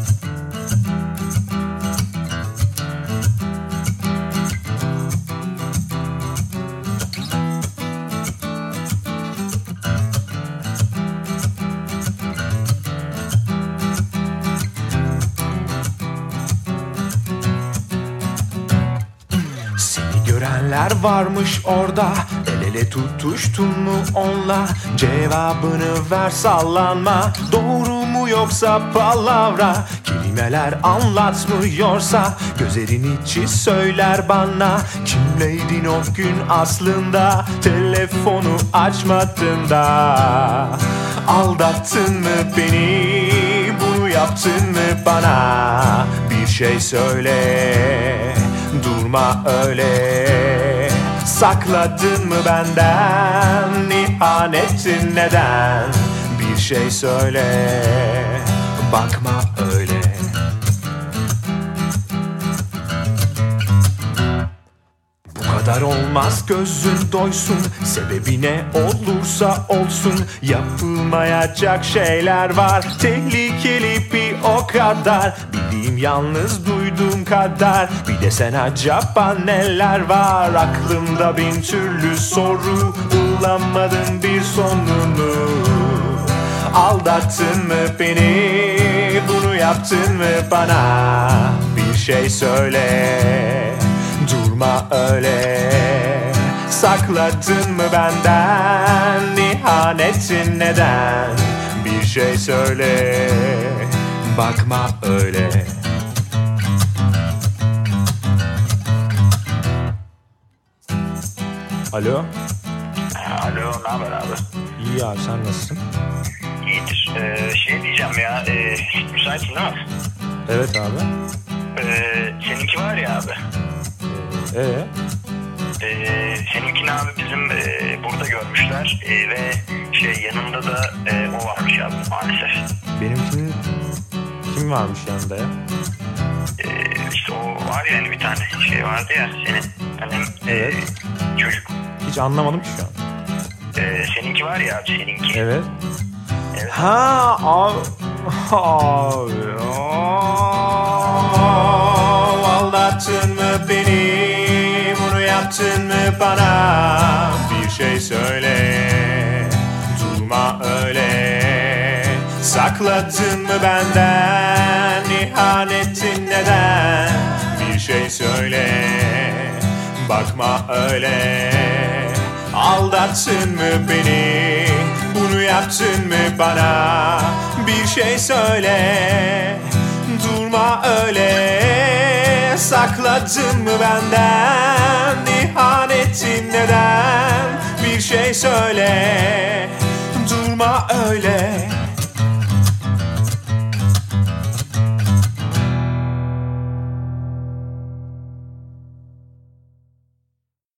Görenler varmış orada, el ele tutuştun mu onla? Cevabını ver, sallanma. Doğru mu yoksa palavra? Kelimeler anlatmıyorsa gözlerin içi söyler bana. Kimleydin o gün aslında? Telefonu açmadın da. Aldattın mı beni? Bunu yaptın mı bana? Bir şey söyle, durma öyle. Sakladın mı benden? İhanetin neden? Bir şey söyle, bakma öyle. Bu kadar olmaz, gözün doysun. Sebebi ne olursa olsun, yapılmayacak şeyler var. Tehlikeli bir o kadar. Bildiğim yalnız duyduğum kadar. Bir de sen acaba neler var? Aklımda bin türlü soru, bulamadım bir sonunu. Aldattın mı beni? Bunu yaptın mı bana? Bir şey söyle, durma öyle. Sakladın mı benden? İhanetin neden? Bir şey söyle, bakma öyle. Alo. Alo, ne haber abi? İyi abi, sen nasılsın? İyidir. Şey diyeceğim ya, müsaitsin değil mi? Evet abi. Seninki var ya abi. Seninkini abi bizim burada görmüşler ve yanında da o varmış abi maalesef. Benimkinin kim varmış yanında ya? İşte o var ya, hani bir tane şey vardı ya senin. Hani evet. Çocuk. Hiç anlamadım ki şu an. Seninki var ya abi, seninki. Evet. Evet. Ha abi. Aldattın mı beni? Bunu yaptın mı bana? Bir şey söyle, durma öyle. Sakladın mı benden? İhanetin neden? Bir şey söyle, bakma öyle. Aldattın mı beni? Bunu yaptın mı bana? Bir şey söyle, durma öyle. Sakladın mı benden? İhanetin neden? Bir şey söyle, durma öyle.